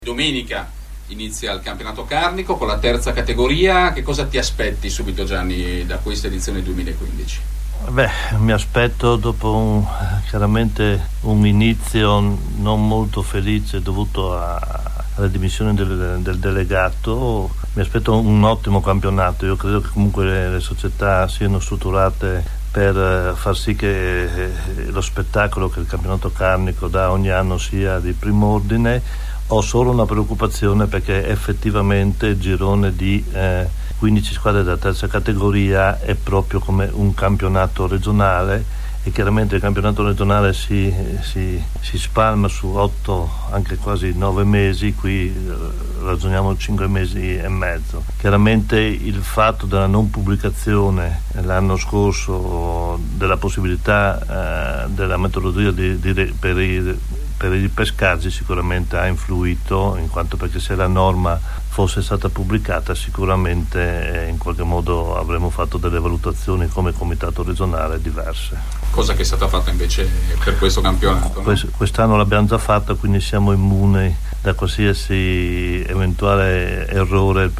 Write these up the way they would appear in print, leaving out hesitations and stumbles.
Domenica inizia il campionato carnico con la terza categoria. Che cosa ti aspetti subito, Gianni, da questa edizione 2015? Mi aspetto, dopo chiaramente un inizio non molto felice dovuto alle dimissioni del delegato, mi aspetto un ottimo campionato. Io credo che comunque le società siano strutturate per far sì che lo spettacolo che il campionato carnico dà ogni anno sia di primo ordine. Ho solo una preoccupazione perché effettivamente il girone di 15 squadre della terza categoria è proprio come un campionato regionale, e chiaramente il campionato regionale si spalma su 8, anche quasi 9 mesi, qui ragioniamo 5 mesi e mezzo. Chiaramente il fatto della non pubblicazione l'anno scorso della possibilità della metodologia per i pescaggi sicuramente ha influito, in quanto perché se la norma fosse stata pubblicata sicuramente in qualche modo avremmo fatto delle valutazioni come comitato regionale diverse. Cosa che è stata fatta invece per questo campionato, no? Quest'anno l'abbiamo già fatta, quindi siamo immuni da qualsiasi eventuale errore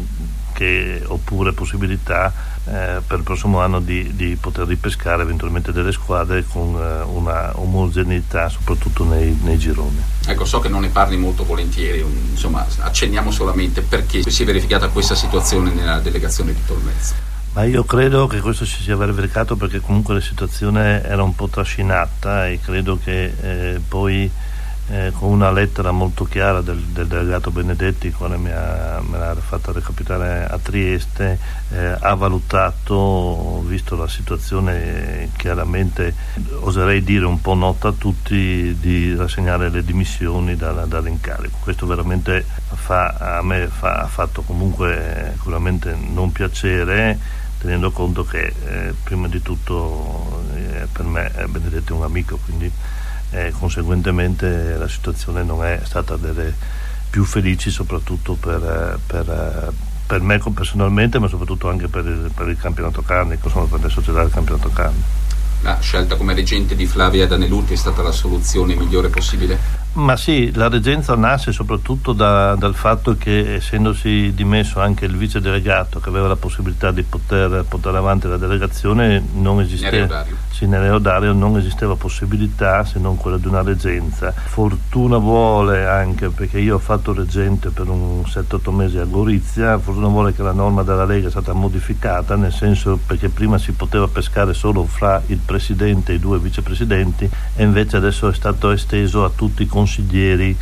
oppure possibilità per il prossimo anno di poter ripescare eventualmente delle squadre con una omogeneità soprattutto nei gironi. Ecco, so che non ne parli molto volentieri, insomma accenniamo solamente perché si è verificata questa situazione nella delegazione di Tolmezzo. Ma io credo che questo si sia verificato perché comunque la situazione era un po' trascinata, e credo che poi con una lettera molto chiara del delegato Benedetti, quale me l'ha fatta recapitare a Trieste, ha valutato, visto la situazione chiaramente, oserei dire un po' nota a tutti, di rassegnare le dimissioni dall'incarico. Questo veramente a me ha fatto comunque sicuramente non piacere, tenendo conto che prima di tutto per me Benedetti è un amico, quindi conseguentemente la situazione non è stata delle più felici, soprattutto per me personalmente, ma soprattutto anche per il campionato carnico, per le società del campionato carnico. La scelta come reggente di Flavia Daneluti è stata la soluzione migliore possibile? Ma sì, la reggenza nasce soprattutto dal fatto che, essendosi dimesso anche il vice delegato che aveva la possibilità di poter portare avanti la delegazione, non esisteva. Nereo Dario non esisteva possibilità se non quella di una reggenza. Fortuna vuole, anche perché io ho fatto reggente per un 7-8 mesi a Gorizia, fortuna vuole che la norma della Lega è stata modificata, nel senso perché prima si poteva pescare solo fra il presidente e i 2 vicepresidenti, e invece adesso è stato esteso a tutti i consiglieri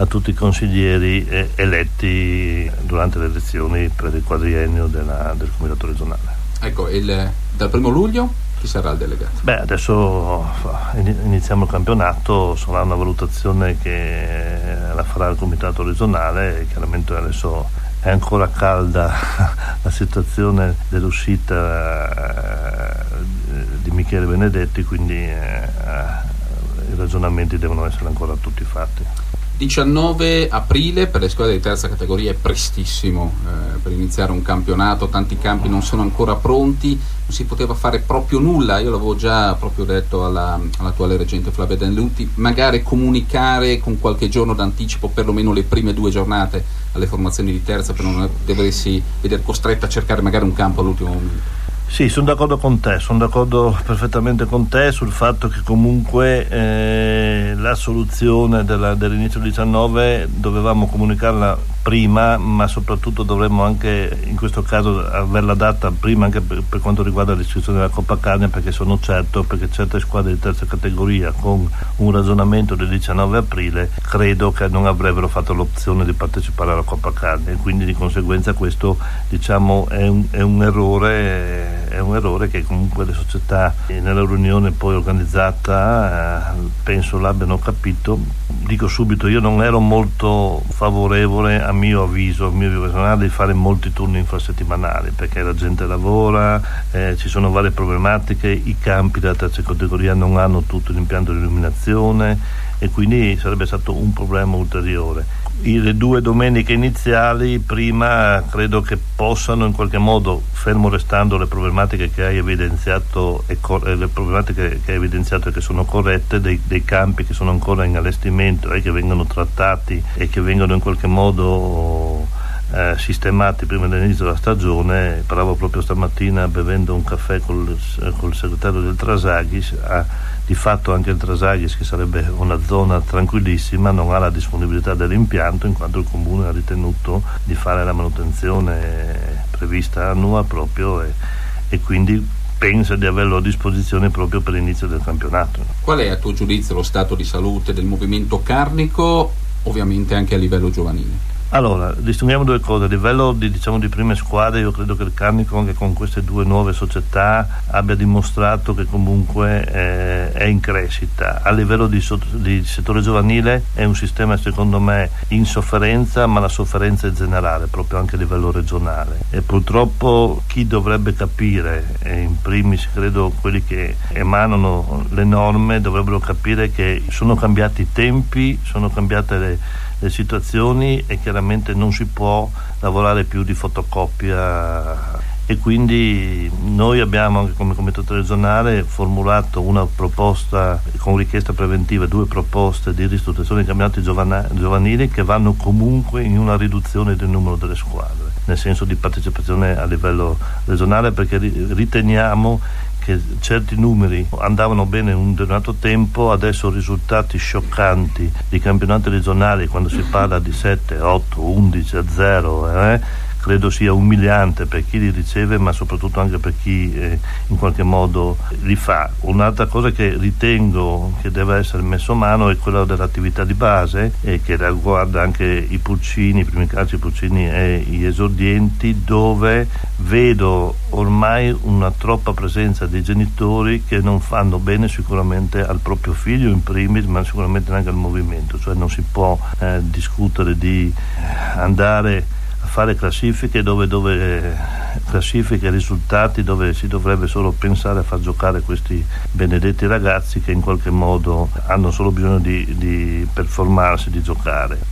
eletti durante le elezioni per il quadriennio del comitato regionale. Ecco, dal 1 luglio chi sarà il delegato? Adesso iniziamo il campionato, sarà una valutazione che la farà il comitato regionale, e chiaramente adesso è ancora calda la situazione dell'uscita di Michele Benedetti, quindi i ragionamenti devono essere ancora tutti fatti. 19 aprile per le squadre di terza categoria è prestissimo per iniziare un campionato, tanti campi non sono ancora pronti, non si poteva fare proprio nulla. Io l'avevo già proprio detto all'attuale reggente Flavia Daneluti, magari comunicare con qualche giorno d'anticipo perlomeno le prime 2 giornate alle formazioni di terza, per non doversi vedere costretta a cercare magari un campo all'ultimo momento. Sì, sono d'accordo con te, sono d'accordo perfettamente con te sul fatto che comunque la soluzione dell'inizio 19 dovevamo comunicarla prima, ma soprattutto dovremmo anche in questo caso averla data prima anche per quanto riguarda l'iscrizione della Coppa Carnia, perché sono certo, perché certe squadre di terza categoria con un ragionamento del 19 aprile credo che non avrebbero fatto l'opzione di partecipare alla Coppa Carnia, e quindi di conseguenza questo, diciamo, è un errore che comunque le società nella riunione poi organizzata penso l'abbiano capito. Dico subito, io non ero molto favorevole, a mio avviso personale, di fare molti turni infrasettimanali, perché la gente lavora, ci sono varie problematiche, i campi della terza categoria non hanno tutto l'impianto di illuminazione, e quindi sarebbe stato un problema ulteriore. Le 2 domeniche iniziali prima credo che possano in qualche modo, fermo restando le problematiche che hai evidenziato e le problematiche che hai evidenziato e che sono corrette, dei campi che sono ancora in allestimento e che vengono trattati e che vengono in qualche modo sistemati prima dell'inizio della stagione. Parlavo proprio stamattina bevendo un caffè col segretario del Trasaghis. Di fatto anche il Trasaghis, che sarebbe una zona tranquillissima, non ha la disponibilità dell'impianto, in quanto il comune ha ritenuto di fare la manutenzione prevista annua proprio e quindi pensa di averlo a disposizione proprio per l'inizio del campionato. Qual è a tuo giudizio lo stato di salute del movimento carnico, ovviamente anche a livello giovanile? Allora, distinguiamo 2 cose. A livello di prime squadre, io credo che il Carnico, anche con queste 2 nuove società, abbia dimostrato che comunque è in crescita. A livello di settore giovanile è un sistema secondo me in sofferenza, ma la sofferenza è generale, proprio anche a livello regionale. E purtroppo chi dovrebbe capire, in primis credo quelli che emanano le norme, dovrebbero capire che sono cambiati i tempi, sono cambiate le situazioni e chiaramente non si può lavorare più di fotocopia, e quindi noi abbiamo anche come comitato regionale formulato una proposta con richiesta preventiva, 2 proposte di ristrutturazione dei campionati giovanili che vanno comunque in una riduzione del numero delle squadre, nel senso di partecipazione a livello regionale, perché riteniamo che certi numeri andavano bene in un determinato tempo, adesso risultati scioccanti di campionati regionali, quando si parla di 7, 8, 11 a 0, credo sia umiliante per chi li riceve, ma soprattutto anche per chi in qualche modo li fa. Un'altra cosa che ritengo che deve essere messo mano è quella dell'attività di base, che riguarda anche i pulcini, i primi calci, i pulcini e gli esordienti, dove vedo ormai una troppa presenza dei genitori che non fanno bene sicuramente al proprio figlio in primis, ma sicuramente anche al movimento. Cioè non si può discutere di andare a fare classifiche dove classifiche e risultati dove si dovrebbe solo pensare a far giocare questi benedetti ragazzi che in qualche modo hanno solo bisogno di performarsi, di giocare.